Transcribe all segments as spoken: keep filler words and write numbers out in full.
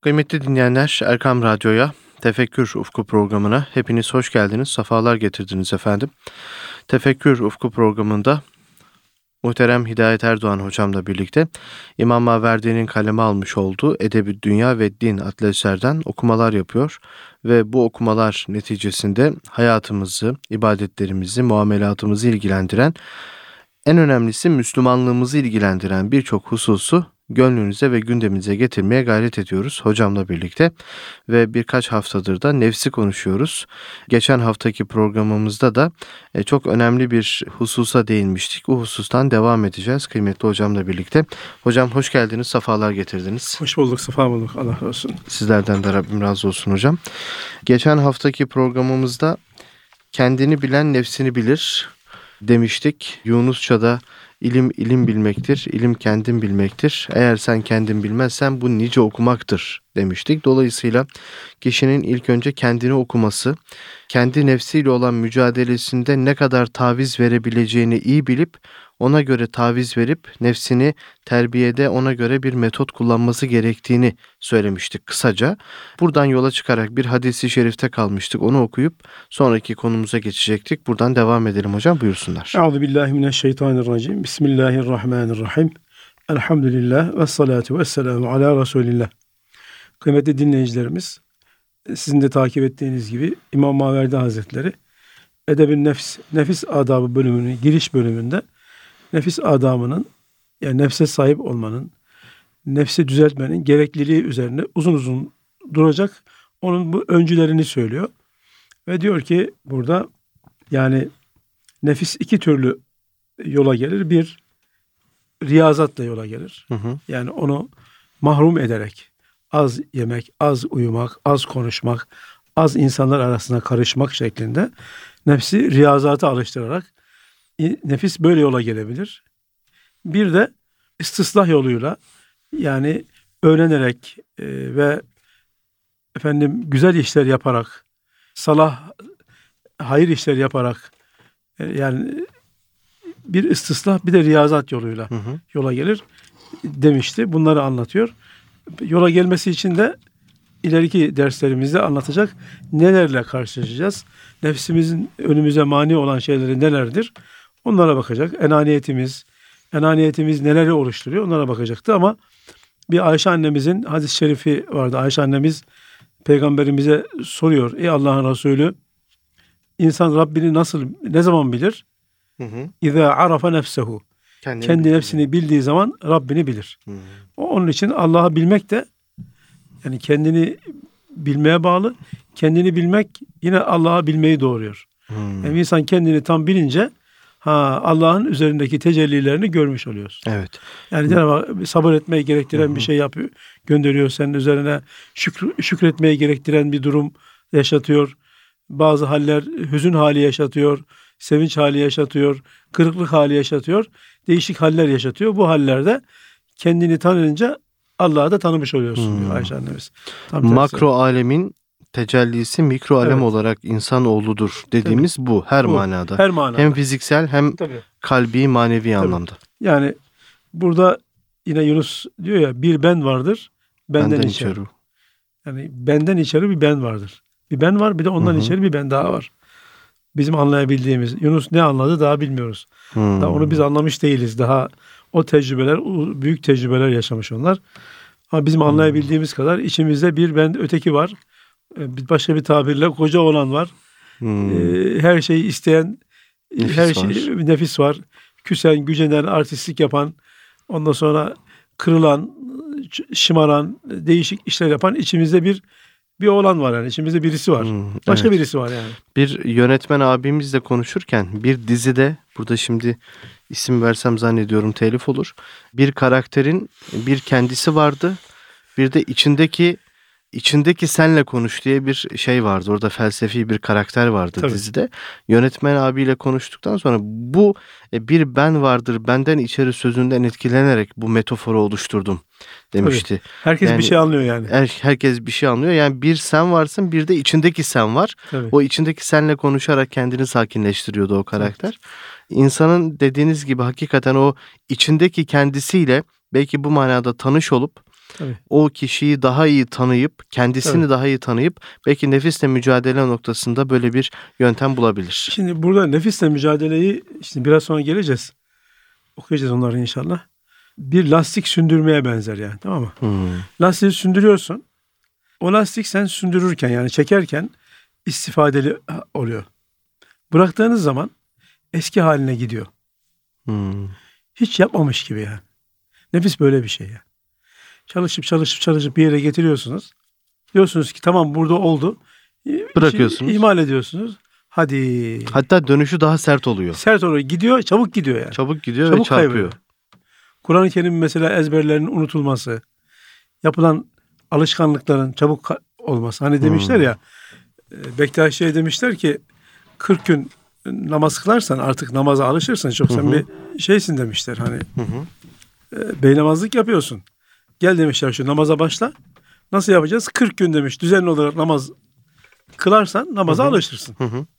Kıymetli dinleyenler, Erkam Radyo'ya, Tefekkür Ufku programına hepiniz hoş geldiniz, sefalar getirdiniz efendim. Tefekkür Ufku programında muhterem Hidayet Erdoğan hocamla birlikte İmam Maverdi'nin kaleme almış olduğu Edeb-i Dünya ve Din adlı eserden okumalar yapıyor ve bu okumalar neticesinde hayatımızı, ibadetlerimizi, muamelatımızı ilgilendiren, en önemlisi Müslümanlığımızı ilgilendiren birçok hususu gönlünüze ve gündeminize getirmeye gayret ediyoruz hocamla birlikte ve birkaç haftadır da nefsi konuşuyoruz. Geçen haftaki programımızda da çok önemli bir hususa değinmiştik. Bu husustan devam edeceğiz kıymetli hocamla birlikte. Hocam hoş geldiniz, sefalar getirdiniz. Hoş bulduk, sefa bulduk. Allah razı olsun. Sizlerden de Rabbim razı olsun hocam. Geçen haftaki programımızda kendini bilen nefsini bilir demiştik. Yunusça'da İlim ilim bilmektir, ilim kendin bilmektir. Eğer sen kendin bilmezsen bu nice okumaktır demiştik. Dolayısıyla kişinin ilk önce kendini okuması, kendi nefsiyle olan mücadelesinde ne kadar taviz verebileceğini iyi bilip, ona göre taviz verip nefsini terbiyede ona göre bir metot kullanması gerektiğini söylemiştik kısaca. Buradan yola çıkarak bir hadisi şerifte kalmıştık. Onu okuyup sonraki konumuza geçecektik. Buradan devam edelim hocam, buyursunlar. Euzubillahimineşşeytanirracim. Bismillahirrahmanirrahim. Elhamdülillah ve salatu ve selamu ala Resulillah. Kıymetli dinleyicilerimiz, sizin de takip ettiğiniz gibi İmam Maverdi Hazretleri Edeb-i Nefs, Nefis Adabı bölümünün giriş bölümünde nefis adamının, yani nefse sahip olmanın, nefsi düzeltmenin gerekliliği üzerine uzun uzun duracak. Onun bu öncülerini söylüyor. Ve diyor ki burada, yani nefis iki türlü yola gelir. Bir, riyazatla yola gelir. Hı hı. Yani onu mahrum ederek, az yemek, az uyumak, az konuşmak, az insanlar arasına karışmak şeklinde nefsi riyazata alıştırarak nefis böyle yola gelebilir. Bir de istislah yoluyla, yani öğrenerek e, ve efendim güzel işler yaparak, salah, hayır işler yaparak, e, yani bir istislah, bir de riyazat yoluyla hı hı. yola gelir demişti. Bunları anlatıyor. Yola gelmesi için de ileriki derslerimizde anlatacak nelerle karşılaşacağız. Nefsimizin önümüze mani olan şeyleri nelerdir? Onlara bakacak. Enaniyetimiz, enaniyetimiz neleri oluşturuyor? Onlara bakacaktı ama bir Ayşe annemizin hadis-i şerifi vardı. Ayşe annemiz peygamberimize soruyor. Ey Allah'ın Resulü, insan Rabbini nasıl, ne zaman bilir? İzâ arafa nefsehu. Kendini Kendi bilir. Nefsini bildiği zaman Rabbini bilir. Hı hı. Onun için Allah'ı bilmek de yani kendini bilmeye bağlı. Kendini bilmek yine Allah'ı bilmeyi doğuruyor. Hmm. Yani insan kendini tam bilince ha Allah'ın üzerindeki tecellilerini görmüş oluyorsun. Evet. Yani Cenab-ı Hak sabır etmeyi gerektiren hmm. bir şey yapıyor, gönderiyor senin üzerine. Şükür, şükretmeyi gerektiren bir durum yaşatıyor. Bazı haller hüzün hali yaşatıyor, sevinç hali yaşatıyor, kırıklık hali yaşatıyor. Değişik haller yaşatıyor. Bu hallerde kendini tanınca Allah'ı da tanımış oluyorsun hmm. diyor Ayşe annemiz. Tam Makro tersi. Alemin tecellisi mikro alem evet. olarak insanoğludur dediğimiz Tabii. bu her bu, manada. Her manada. Hem fiziksel hem Tabii. kalbi, manevi Tabii. anlamda. Yani burada yine Yunus diyor ya, bir ben vardır, benden, benden içeri. içeri. Yani benden içeri bir ben vardır. Bir ben var, bir de ondan Hı-hı. içeri bir ben daha var. Bizim anlayabildiğimiz. Yunus ne anladı daha bilmiyoruz. Hmm. Daha onu biz anlamış değiliz. Daha o tecrübeler, o büyük tecrübeler yaşamış onlar. Ama bizim anlayabildiğimiz hmm. kadar içimizde bir ben öteki var. Başka bir tabirle koca olan var. Hmm. Her şeyi isteyen, nefis her şey var. nefis var. Küsen, gücenen, artistlik yapan, ondan sonra kırılan, şımaran, değişik işler yapan içimizde bir bir oğlan var yani. İçimizde birisi var. Hmm, Başka evet. birisi var yani. Bir yönetmen abimizle konuşurken bir dizide, burada şimdi isim versem zannediyorum telif olur. Bir karakterin bir kendisi vardı. Bir de içindeki içindeki senle konuş diye bir şey vardı. Orada felsefi bir karakter vardı Tabii. dizide. Yönetmen abiyle konuştuktan sonra bu bir ben vardır, benden içeri sözünden etkilenerek bu metaforu oluşturdum demişti. Tabii. Herkes yani, bir şey anlıyor yani. Her, herkes bir şey anlıyor. Yani bir sen varsın, bir de içindeki sen var. Tabii. O içindeki senle konuşarak kendini sakinleştiriyordu o karakter. Evet. İnsanın dediğiniz gibi hakikaten o içindeki kendisiyle belki bu manada tanış olup Tabii. o kişiyi daha iyi tanıyıp, kendisini Tabii. daha iyi tanıyıp belki nefisle mücadele noktasında böyle bir yöntem bulabilir. Şimdi burada nefisle mücadeleyi işte biraz sonra geleceğiz. Okuyacağız onları inşallah. Bir lastik sündürmeye benzer yani, tamam mı? Hmm. Lastiği sündürüyorsun. O lastik sen sündürürken yani çekerken istifadeli oluyor. Bıraktığınız zaman eski haline gidiyor. Hmm. Hiç yapmamış gibi yani. Nefis böyle bir şey ya. Çalışıp çalışıp çalışıp bir yere getiriyorsunuz. Diyorsunuz ki tamam burada oldu. Bırakıyorsunuz. İşi ihmal ediyorsunuz. Hadi. Hatta dönüşü daha sert oluyor. Sert oluyor. Gidiyor, çabuk gidiyor yani. Çabuk gidiyor Çabuk ve çarpıyor. kaybediyor. Kur'an-ı Kerim mesela ezberlerinin unutulması, yapılan alışkanlıkların çabuk olması. Hani demişler ya, Bektaşi'ye demişler ki kırk gün namaz kılarsan artık namaza alışırsın. Çok sen bir şeysin demişler. Hani Hı hı. e, beynamazlık yapıyorsun. Gel demişler şu namaza başla. Nasıl yapacağız? kırk gün demiş. Düzenli olarak namaz kılarsan namaza Hı hı. alışırsın. Hı hı.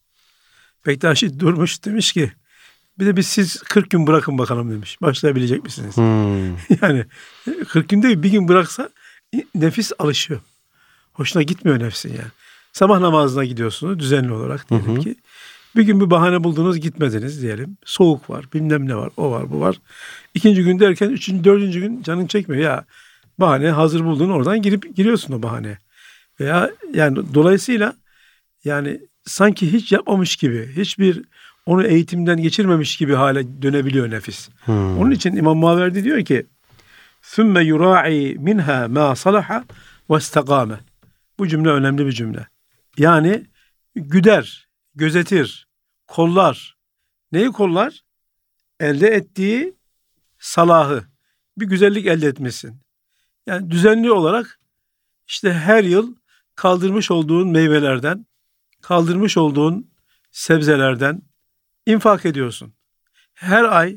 Bektaşi durmuş demiş ki bir de biz siz kırk gün bırakın bakalım demiş. Başlayabilecek misiniz? Hmm. Yani kırk gün değil bir gün bıraksa nefis alışıyor. Hoşuna gitmiyor nefsin yani. Sabah namazına gidiyorsunuz düzenli olarak diyelim Hı hı. ki. Bir gün bir bahane buldunuz gitmediniz diyelim. Soğuk var, bilmem ne var, o var, bu var. İkinci gün derken üçüncü, dördüncü gün canın çekmiyor ya. Bahane hazır buldun oradan girip giriyorsun o bahaneye. Veya yani dolayısıyla yani sanki hiç yapmamış gibi, hiçbir onu eğitimden geçirmemiş gibi hale dönebiliyor nefis. Hmm. Onun için İmam Maverdi diyor ki ثُمَّ يُرَاعِي مِنْهَا مَا صَلَحَ وَاسْتَقَامَ. Bu cümle önemli bir cümle. Yani güder, gözetir, kollar. Neyi kollar? Elde ettiği salahı, bir güzellik elde etmesin. Yani düzenli olarak işte her yıl kaldırmış olduğun meyvelerden, kaldırmış olduğun sebzelerden infak ediyorsun. Her ay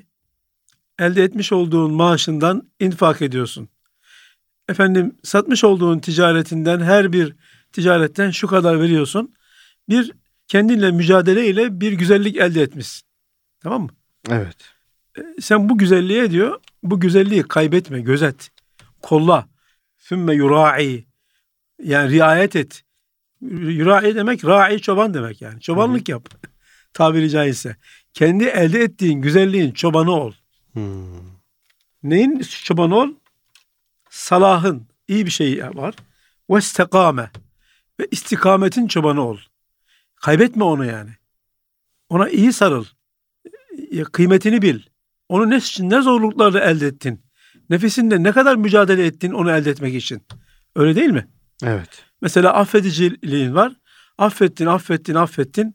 elde etmiş olduğun maaşından infak ediyorsun. Efendim satmış olduğun ticaretinden her bir ticaretten şu kadar veriyorsun. Bir kendinle mücadele ile bir güzellik elde etmişsin. Tamam mı? Evet. Sen bu güzelliğe diyor, bu güzelliği kaybetme, gözet, kolla. Sümme yura'i, yani riayet et. Yura'i demek, ra'i çoban demek yani. Çobanlık yap. Tabiri caizse. Kendi elde ettiğin güzelliğin çobanı ol. Hmm. Neyin çobanı ol? Salahın, iyi bir şey var. Ve istikame. Ve istikametin çobanı ol. Kaybetme onu yani. Ona iyi sarıl. Kıymetini bil. Onu ne, ne zorluklarla elde ettin? Nefisinde ne kadar mücadele ettin onu elde etmek için? Öyle değil mi? Evet. Mesela affediciliğin var. Affettin, affettin, affettin.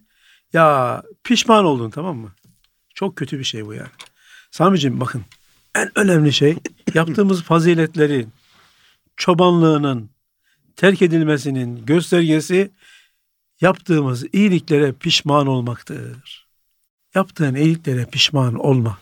Ya pişman oldun, tamam mı? Çok kötü bir şey bu yani. Sami'ciğim bakın. En önemli şey yaptığımız faziletlerin, çobanlığının, terk edilmesinin göstergesi yaptığımız iyiliklere pişman olmaktır. Yaptığın iyiliklere pişman olma.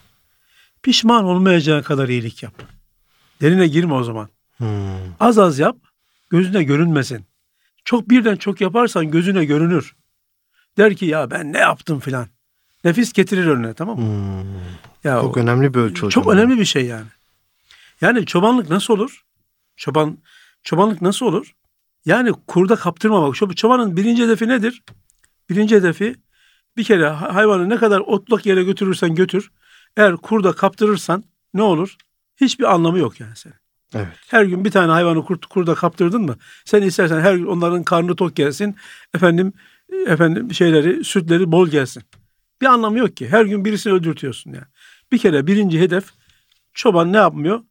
Pişman olmayacağın kadar iyilik yap. Derine girme o zaman. Hmm. Az az yap, gözüne görünmesin. Çok birden çok yaparsan gözüne görünür. Der ki ya ben ne yaptım filan. Nefis getirir önüne, tamam mı? Hmm. Ya Çok o, önemli bir ölçü hocam. Çok önemli bir şey yani. Yani çobanlık nasıl olur? Çoban çobanlık nasıl olur? Yani kurda kaptırmamak. Çobanın birinci hedefi nedir? Birinci hedefi bir kere hayvanı ne kadar otlak yere götürürsen götür. Eğer kurda kaptırırsan ne olur? Hiçbir anlamı yok yani senin. Evet. Her gün bir tane hayvanı kurt, kurda kaptırdın mı? Sen istersen her gün onların karnı tok gelsin. Efendim efendim şeyleri, sütleri bol gelsin. Bir anlamı yok ki. Her gün birisini öldürtüyorsun yani. Bir kere birinci hedef, çoban ne yapmıyor?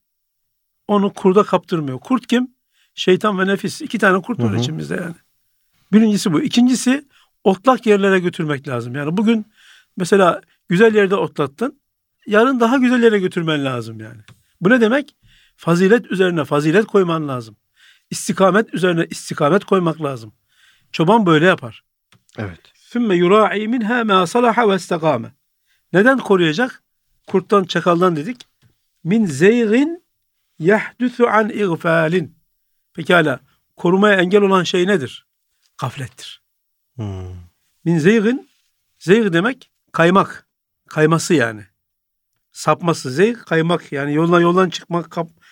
Onu kurda kaptırmıyor. Kurt kim? Şeytan ve nefis. İki tane kurt var içimizde yani. Birincisi bu. İkincisi otlak yerlere götürmek lazım. Yani bugün mesela güzel yerde otlattın. Yarın daha güzel yere götürmen lazım yani. Bu ne demek? Fazilet üzerine fazilet koyman lazım. İstikamet üzerine istikamet koymak lazım. Çoban böyle yapar. Evet. Sümme yura'i minha ma salaha ve istakame. Neden koruyacak? Kurttan, çakaldan dedik. Min zeyrin yahdusu an igfalin. Pekala, korumaya engel olan şey nedir? Gaflettir. Hmm. Min zeyrin, zeyr demek kaymak. Kayması yani. Sapması, zeyr kaymak yani yoldan yoldan çıkmak, kap,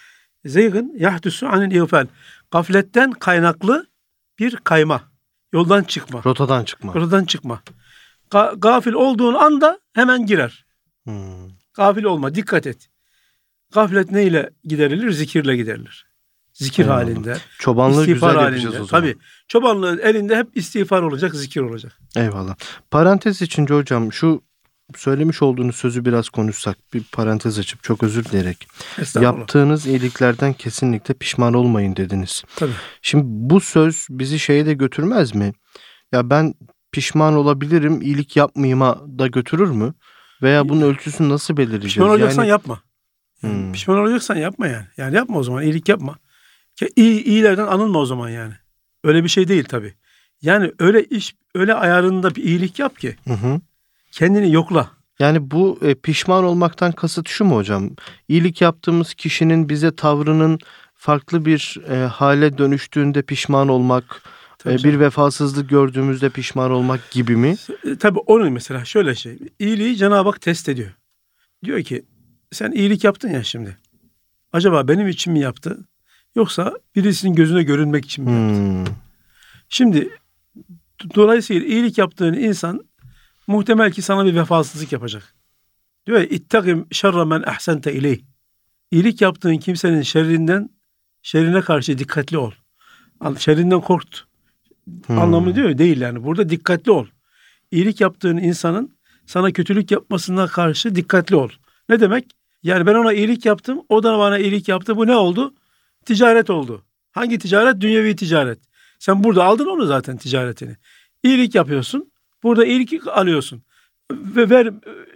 Zeyğın yahdüsü anil iğfal. Gafletten kaynaklı bir kayma. Yoldan çıkma. Rotadan çıkma. Rotadan çıkma. Ga- gafil olduğun anda hemen girer. Hmm. Gafil olma, dikkat et. Gaflet neyle giderilir? Zikirle giderilir. Zikir Eyvallah. halinde. Çobanlığı istiğfar güzel halinde. yapacağız o zaman. Tabii. Çobanlığın elinde hep istiğfar olacak, zikir olacak. Eyvallah. Parantez içince hocam şu söylemiş olduğunuz sözü biraz konuşsak. Bir parantez açıp çok özür dileyerek. Estağfurullah. Yaptığınız iyiliklerden kesinlikle pişman olmayın dediniz. Tabii. Şimdi bu söz bizi şeye de götürmez mi? Ya ben pişman olabilirim, iyilik yapmayayım'a da götürür mü? Veya bunun ölçüsünü nasıl belirleyeceğiz? Pişman olacaksan yani... yapma. Hmm. Pişman olacaksan yapma yani. Yani yapma o zaman. İyilik yapma. İyi, iyilerden anılma o zaman yani. Öyle bir şey değil tabii. Yani öyle iş, öyle ayarında bir iyilik yap ki Hı hı. kendini yokla. Yani bu e, pişman olmaktan kasıt şu mu hocam? İyilik yaptığımız kişinin bize tavrının farklı bir e, hale dönüştüğünde pişman olmak, e, bir canım. vefasızlık gördüğümüzde pişman olmak gibi mi? E, tabii onun mesela şöyle şey. İyiliği Cenab-ı Hak test ediyor. Diyor ki sen iyilik yaptın ya şimdi. Acaba benim için mi yaptı? Yoksa birisinin gözüne görünmek için mi yaptı? Hmm. Şimdi dolayısıyla iyilik yaptığın insan muhtemel ki sana bir vefasızlık yapacak. Diyor ya ittakim şerre men ahsente ileyh. İyilik yaptığın kimsenin şerrinden şerrine karşı dikkatli ol. Şerrinden korkt. Hmm. Anlamı diyor ya, değil yani. Burada dikkatli ol. İyilik yaptığın insanın sana kötülük yapmasına karşı dikkatli ol. Ne demek? Yani ben ona iyilik yaptım. O da bana iyilik yaptı. Bu ne oldu? Ticaret oldu. Hangi ticaret? Dünyevi ticaret. Sen burada aldın onu zaten ticaretini. İyilik yapıyorsun. Burada iyilik alıyorsun. Ve ver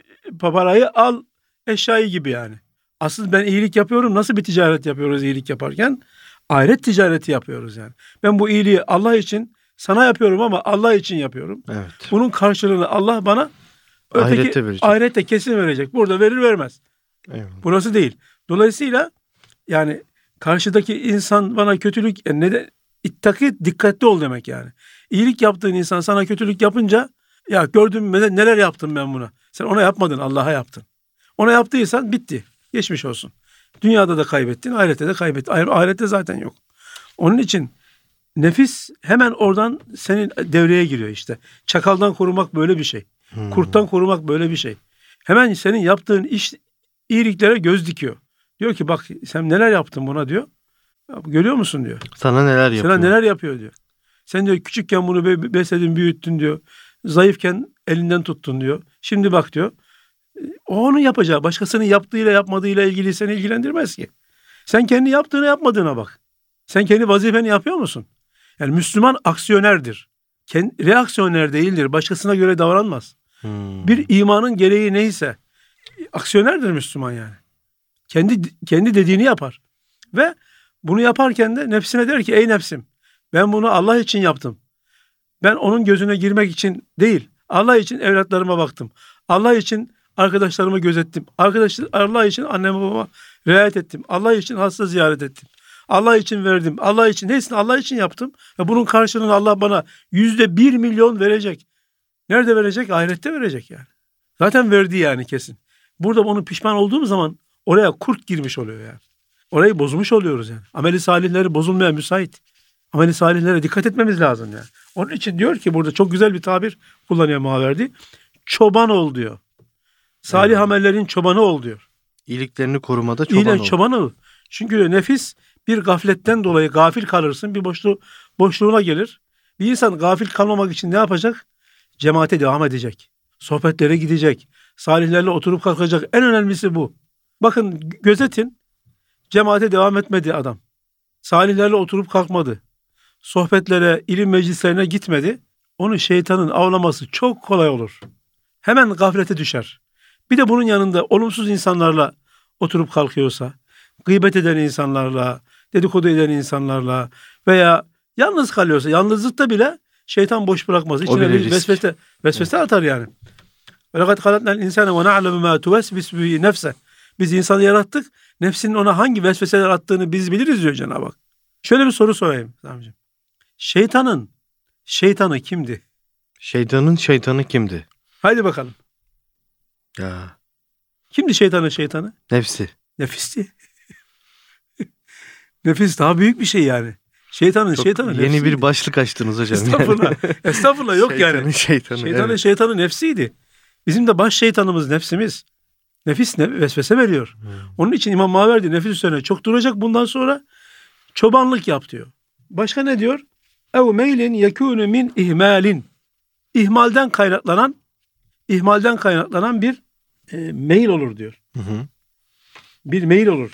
parayı al eşyayı gibi yani. Asıl ben iyilik yapıyorum. Nasıl bir ticaret yapıyoruz iyilik yaparken? Ahiret ticareti yapıyoruz yani. Ben bu iyiliği Allah için sana yapıyorum ama Allah için yapıyorum. Evet. Bunun karşılığını Allah bana öteki, Ahirette verecek. ahirette kesin verecek. Burada verir vermez. Eyvallah. Burası değil. Dolayısıyla yani karşıdaki insan bana kötülük yani ne de ittaki dikkatli ol demek yani. İyilik yaptığın insan sana kötülük yapınca ya gördün mü neler yaptım ben buna. Sen ona yapmadın, Allah'a yaptın. Ona yaptıysan bitti. Geçmiş olsun. Dünyada da kaybettin, ahirette de kaybettin. Ahirette zaten yok. Onun için nefis hemen oradan senin devreye giriyor işte. Çakaldan korumak böyle bir şey. Hmm. Kurttan korumak böyle bir şey. Hemen senin yaptığın iş iyiliklere göz dikiyor. Diyor ki bak sen neler yaptın buna diyor. Görüyor musun diyor. Sana neler yapıyor? Sana neler yapıyor diyor. Sen diyor küçükken bunu be- besledin, büyüttün diyor. Zayıfken elinden tuttun diyor. Şimdi bak diyor. O onun yapacağı. Başkasının yaptığıyla yapmadığıyla ilgili seni ilgilendirmez ki. Sen kendi yaptığını yapmadığına bak. Sen kendi vazifeni yapıyor musun? Yani Müslüman aksiyonerdir. Kendi, reaksiyoner değildir. Başkasına göre davranmaz. Hmm. Bir imanın gereği neyse aksiyonerdir Müslüman yani. Kendi kendi dediğini yapar. Ve bunu yaparken de nefsine der ki ey nefsim ben bunu Allah için yaptım. Ben onun gözüne girmek için değil. Allah için evlatlarıma baktım. Allah için arkadaşlarımı gözettim. Arkadaşlar Allah için anneme babama riayet ettim. Allah için hasta ziyaret ettim. Allah için verdim. Allah için hepsini Allah için yaptım. Ve bunun karşılığını Allah bana yüzde bir milyon verecek. Nerede verecek? Ahirette verecek yani. Zaten verdi yani kesin. Burada onun pişman olduğum zaman oraya kurt girmiş oluyor yani. Orayı bozmuş oluyoruz yani. Ameli salihleri bozulmaya müsait. Ameli salihlere dikkat etmemiz lazım yani. Onun için diyor ki burada çok güzel bir tabir kullanıyor Maverdi. Çoban ol diyor. Salih evet. Amellerin çobanı ol diyor. İyiliklerini korumada çoban İyilik ol. çobanı ol. Çünkü nefis bir gafletten dolayı gafil kalırsın. Bir boşluğu, boşluğuna gelir. Bir insan gafil kalmamak için ne yapacak? Cemaate devam edecek. Sohbetlere gidecek. Salihlerle oturup kalkacak. En önemlisi bu. Bakın gözetin. Cemaate devam etmedi adam. Salihlerle oturup kalkmadı. Sohbetlere, ilim meclislerine gitmedi. Onu şeytanın avlaması çok kolay olur. Hemen gaflete düşer. Bir de bunun yanında olumsuz insanlarla oturup kalkıyorsa, gıybet eden insanlarla, dedikodu eden insanlarla veya yalnız kalıyorsa, yalnızlıkta bile şeytan boş bırakmaz. İçine bir vesvese, vesvese evet. atar yani. وَلَقَدْ خَلَقْنَا الْاِنْسَانَ وَنَعْلَمُ مَا تُوَسْوِسُ بِهِ نَفْسَهُ. Biz insanı yarattık. Nefsinin ona hangi vesveseler attığını biz biliriz diyor Cenab-ı Hak. Şöyle bir soru sorayım. Şeytanın şeytanı kimdi? Şeytanın şeytanı kimdi? Haydi bakalım. Ya. Kimdi şeytanın şeytanı? Nefsi. Nefisti. Nefis daha büyük bir şey yani. Şeytanın Çok şeytanın yeni nefsiydi. bir başlık açtınız hocam. Estağfurullah. Estağfurullah yok Şeytanın yani. şeytanı. Şeytanın Evet. şeytanın nefsiydi. Bizim de baş şeytanımız nefsimiz. Nefis ne, vesvese veriyor. Hmm. Onun için İmam Maverdi nefis üzerine çok duracak bundan sonra çobanlık yap diyor. Başka ne diyor? Ev meylin yekûnü min ihmalin. İhmalden kaynaklanan ihmalden kaynaklanan bir e, meyil olur diyor. Hı hı. Bir meyil olur.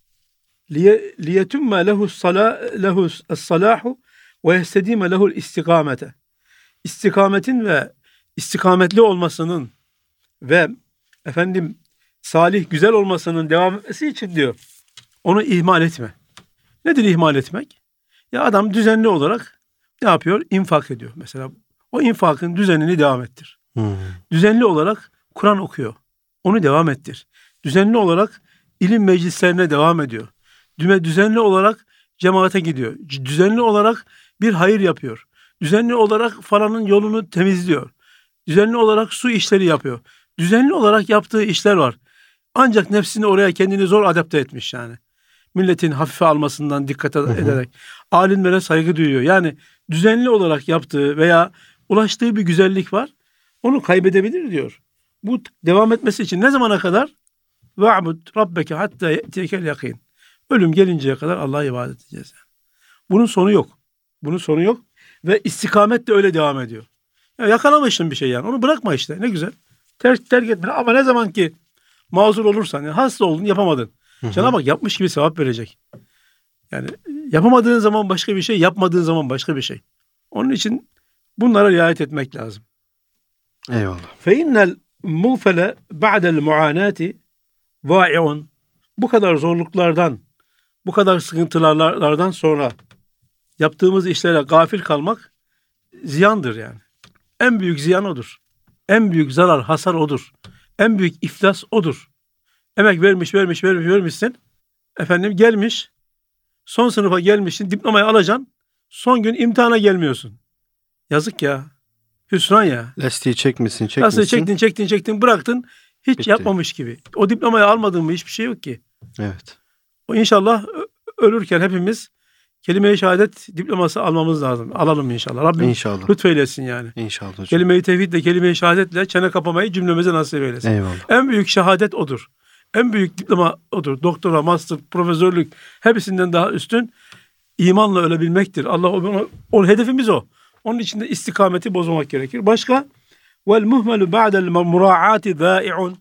Liye liyetumme lehu sala lehu es-salahu ve yestedime lehu'l istikamete. İstikametin ve istikametli olmasının ve efendim salih güzel olmasının devam etmesi için diyor. Onu ihmal etme. Nedir ihmal etmek? Ya adam düzenli olarak ne yapıyor? İnfak ediyor mesela. O infakın düzenini devam ettir. Hmm. Düzenli olarak Kur'an okuyor. Onu devam ettir. Düzenli olarak ilim meclislerine devam ediyor. Düme düzenli olarak cemaate gidiyor. C- Düzenli olarak bir hayır yapıyor. Düzenli olarak falanın yolunu temizliyor. Düzenli olarak su işleri yapıyor. Düzenli olarak yaptığı işler var. Ancak nefsini oraya kendini zor adapte etmiş yani. Milletin hafife almasından dikkat hı. ederek alimlere saygı duyuyor. Yani düzenli olarak yaptığı veya ulaştığı bir güzellik var. Onu kaybedebilir diyor. Bu t- devam etmesi için ne zamana kadar? Ve'bud rabbeke hatta ye'tiyekel yakin. Ölüm gelinceye kadar Allah'a ibadet edeceğiz. Yani. Bunun sonu yok. Bunun sonu yok. Ve istikamet de öyle devam ediyor. Ya yakalamışsın bir şey yani. Onu bırakma işte. Ne güzel. Terk, terk etme. Ama ne zaman ki mazur olursan, yani hasta oldun, yapamadın. Cenab-ı Hak yapmış gibi sevap verecek. Yani yapamadığın zaman başka bir şey, yapmadığın zaman başka bir şey. Onun için bunlara riayet etmek lazım. Eyvallah. فَاِنَّ الْمُغْفَلَ بَعْدَ الْمُعَانَاتِ وَاِعُونَ. Bu kadar zorluklardan, bu kadar sıkıntılardan sonra yaptığımız işlere gafil kalmak ziyandır yani. En büyük ziyan odur. En büyük zarar, hasar odur. En büyük iflas odur. Emek vermiş, vermiş, vermiş, vermişsin. Efendim gelmiş, son sınıfa gelmişsin, diplomayı alacaksın. Son gün imtihana gelmiyorsun. Yazık ya. Hüsran ya. Lastiği çekmişsin, çekmişsin. Nasıl çektin, çektin, çektin, bıraktın. Hiç Bitti. yapmamış gibi. O diplomayı almadın mı hiçbir şey yok ki. Evet. O inşallah ö- ölürken hepimiz kelime-i şehadet diploması almamız lazım. Alalım inşallah. Rabbim İnşallah. lütfeylesin yani. İnşallah hocam. Kelime-i tevhidle, kelime-i şehadetle çene kapamayı cümlemize nasip eylesin. Eyvallah. En büyük şehadet odur. En büyük diploma odur. Doktora, master, profesörlük hepsinden daha üstün imanla ölebilmektir. Allah o, o hedefimiz o. Onun için de istikameti bozmamak gerekir. Başka? Vel muhmelu ba'del muraati zâ'i'un.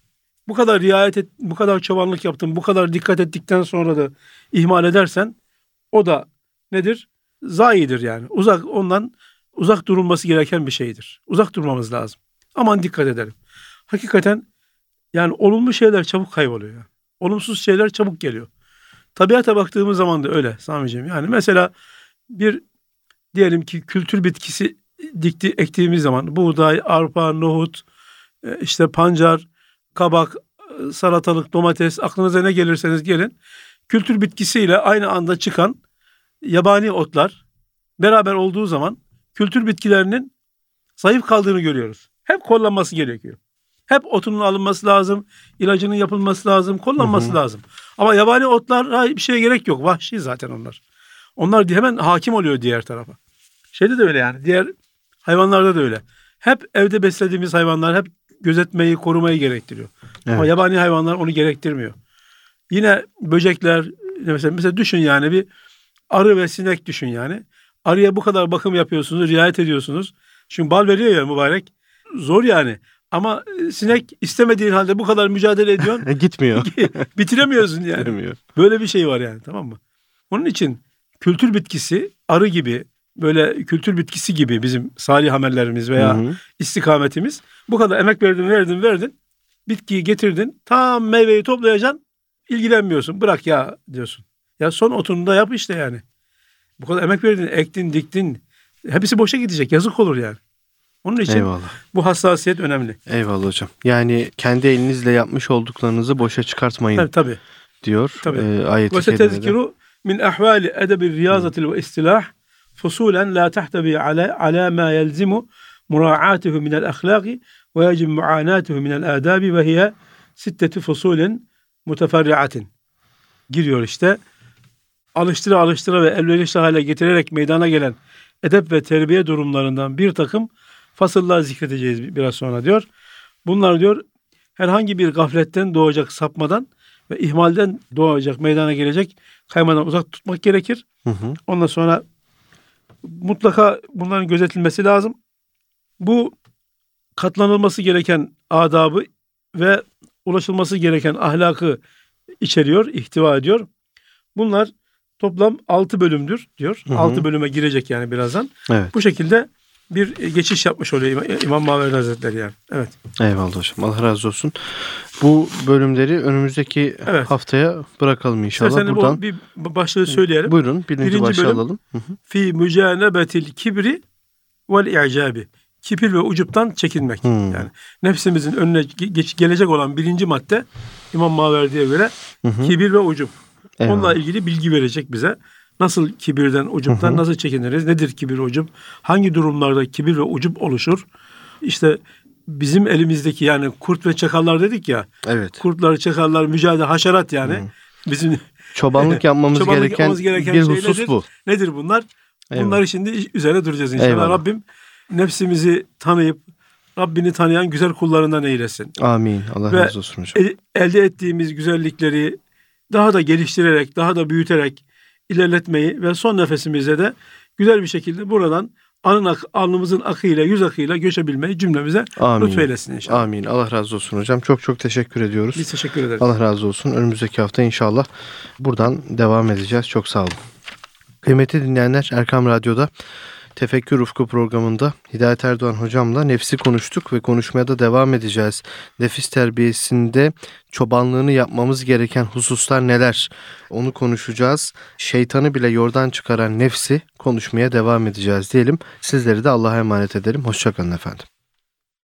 Bu kadar riayet et, bu kadar çobanlık yaptın, bu kadar dikkat ettikten sonra da ihmal edersen o da nedir? Zayidir yani. Uzak ondan uzak durulması gereken bir şeydir. Uzak durmamız lazım. Aman dikkat edelim. Hakikaten yani olumlu şeyler çabuk kayboluyor. Yani. Olumsuz şeyler çabuk geliyor. Tabiata baktığımız zaman da öyle Sami'ciğim. Yani mesela bir diyelim ki kültür bitkisi dikti, ektiğimiz zaman buğday, arpa, nohut, işte pancar, kabak, salatalık, domates, aklınıza ne gelirseniz gelin. Kültür bitkisiyle aynı anda çıkan yabani otlar beraber olduğu zaman kültür bitkilerinin zayıf kaldığını görüyoruz. Hep kollanması gerekiyor. Hep otunun alınması lazım, ilacının yapılması lazım, kollanması hı hı. lazım. Ama yabani otlara bir şeye gerek yok. Vahşi zaten onlar. Onlar hemen hakim oluyor diğer tarafa. Şeyde de öyle yani. Diğer hayvanlarda da öyle. Hep evde beslediğimiz hayvanlar hep gözetmeyi, korumayı gerektiriyor. Evet. Ama yabani hayvanlar onu gerektirmiyor. Yine böcekler mesela, mesela düşün yani bir arı ve sinek düşün yani. Arıya bu kadar bakım yapıyorsunuz, riayet ediyorsunuz. Çünkü bal veriyor ya mübarek. Zor yani. Ama sinek istemediğin halde bu kadar mücadele ediyorsun. Gitmiyor. Bitiremiyorsun yani. Bitiremiyor. Böyle bir şey var yani, tamam mı? Onun için kültür bitkisi arı gibi, böyle kültür bitkisi gibi bizim salih amellerimiz veya hı hı. istikametimiz, bu kadar emek verdin verdin verdin. Bitkiyi getirdin. Tam meyveyi toplayacaksın. İlgilenmiyorsun. Bırak ya diyorsun. Ya son oturunu da yap işte yani. Bu kadar emek verdin, ektin, diktin. Hepsi boşa gidecek. Yazık olur yani. Onun için eyvallah. Bu hassasiyet önemli. Eyvallah hocam. Yani kendi elinizle yapmış olduklarınızı boşa çıkartmayın. Tabii tabii. Diyor tabii. E, ayet-i kerimede. Ve setezkiru min ahvali edebi riyazatil ve istilah fusulen la tahtebi ala, ala ma yelzimu muraatuhu minel ahlaki ve yecib muanatuhu minel adabi ve hiye sitteti fusulin muteferriatin. Giriyor işte. alıştıra alıştıra ve elverişli hale getirerek meydana gelen edep ve terbiye durumlarından bir takım fasıllar zikredeceğiz biraz sonra diyor. Bunlar diyor herhangi bir gafletten doğacak sapmadan ve ihmalden doğacak meydana gelecek kaymadan uzak tutmak gerekir. Hı hı. Ondan sonra mutlaka bunların gözetilmesi lazım. Bu katlanılması gereken adabı ve ulaşılması gereken ahlakı içeriyor, ihtiva ediyor. Bunlar toplam altı bölümdür diyor. Hı hı. altı bölüme girecek yani birazdan. Evet. Bu şekilde bir geçiş yapmış oluyor İmam, İmam Maverdi Hazretleri yani. Evet. Eyvallah hocam. Allah razı olsun. Bu bölümleri önümüzdeki Evet. haftaya bırakalım inşallah. İsterseniz Buradan bu bir başlığı söyleyelim. buyurun birinci, Birinci başlığı bölüm, alalım. Hı hı. Fi mücanebetil kibri vel i'cabi. Kibir ve ucuptan çekinmek. Hmm. Yani nefsimizin önüne geç, gelecek olan birinci madde İmam Maverdi'ye göre Hı hı. kibir ve ucup. Eyvallah. Onunla ilgili bilgi verecek bize. Nasıl kibirden, ucuptan Hı hı. nasıl çekiniriz? Nedir kibir, ucup? Hangi durumlarda kibir ve ucup oluşur? İşte bizim elimizdeki yani kurt ve çakallar dedik ya. Evet. Kurtlar, çakallar, mücadele, haşerat yani. Hı. Bizim Çobanlık yapmamız çobanlık gereken, yapmamız gereken bir şey husus nedir? bu. Nedir bunlar? Eyvallah. Bunları şimdi üzerine duracağız inşallah. Eyvallah. Rabbim nefsimizi tanıyıp Rabbini tanıyan güzel kullarından eylesin. Amin. Allah Ve razı olsun hocam. el- elde ettiğimiz güzellikleri daha da geliştirerek, daha da büyüterek ilerletmeyi ve son nefesimizde de güzel bir şekilde buradan alın ak- alnımızın akıyla, yüz akıyla göçebilmeyi cümlemize Amin. lütfeylesin inşallah. Amin. Allah razı olsun hocam. Çok çok teşekkür ediyoruz. Biz teşekkür ederiz. Allah razı olsun. Önümüzdeki hafta inşallah buradan devam edeceğiz. Çok sağ olun. Kıymetli dinleyenler, Erkam Radyo'da Tefekkür Ufku programında Hidayet Erdoğan hocamla nefsi konuştuk ve konuşmaya da devam edeceğiz. Nefis terbiyesinde çobanlığını yapmamız gereken hususlar neler? Onu konuşacağız. Şeytanı bile yoldan çıkaran nefsi konuşmaya devam edeceğiz diyelim. Sizleri de Allah'a emanet edelim. Hoşça kalın efendim.